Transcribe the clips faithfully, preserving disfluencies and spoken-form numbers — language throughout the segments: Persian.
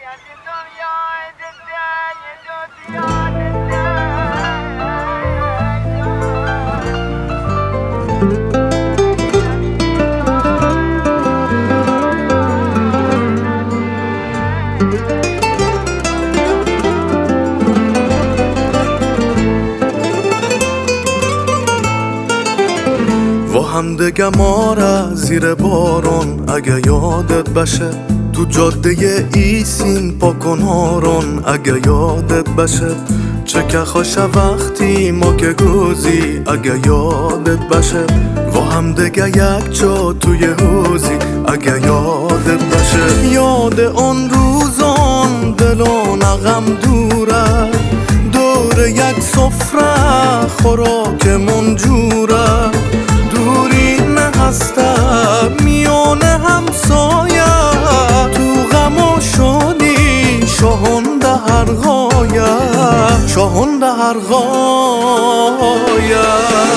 و همدیگه ما را زیر بارون اگه یادت بشه، تو جاده ایسین پاکن هارون اگه یادت بشه، چه که خوشه وقتی ما که گوزی اگه یادت بشه، و همدیگه یک جا توی حوزی اگه یادت بشه. یاد اون روزان دلان غم دوره، دور یک سفره خوراکمون جوره، دوری نه هسته میونه همسایه، تو غم و شادی شاهنده هر غایه، شاهنده هر غایه.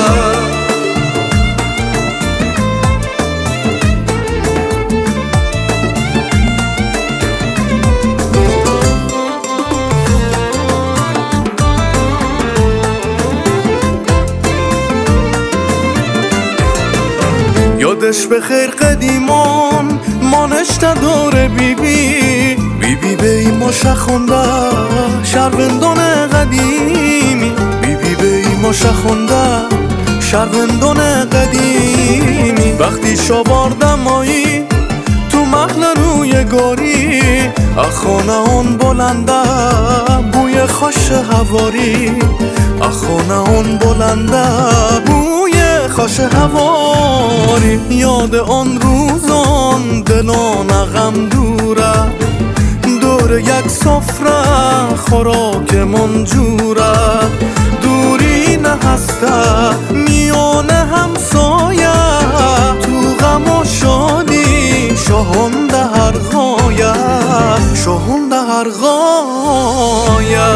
یادش بخیر قدیمان مانشته داره بی بی بی بی بی ما شخونده شهروندان قدیمی، بی بی بی ما شخونده شهروندان قدیمی. وقتی شاوارده مایی تو محل روی گاری، اخانه اون بلنده بوی خوش هواری، اخانه اون بلنده بوی خوش هواری. یاد آن روزان دلان غم دوره، دور یک سفره خوراکمون جوره، دوری نه هسته میانه همسایه، تو غم و شادی شاهنده هر غایه، شاهنده هر غایه.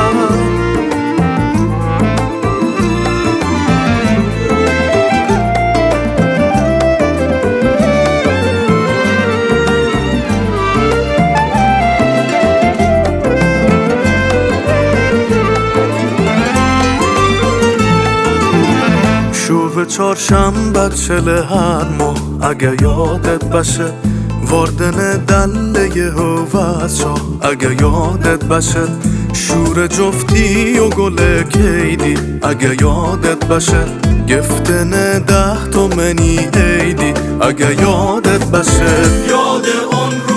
شوف چهارشنبه چله هر ماه اگه یادت بشه، واردن دله هوز شاه اگه یادت بشه، شور جفتی و گل کیدی اگه یادت بشه، گفتن ده تومنی عیدی اگه یادت بشه. یاد اون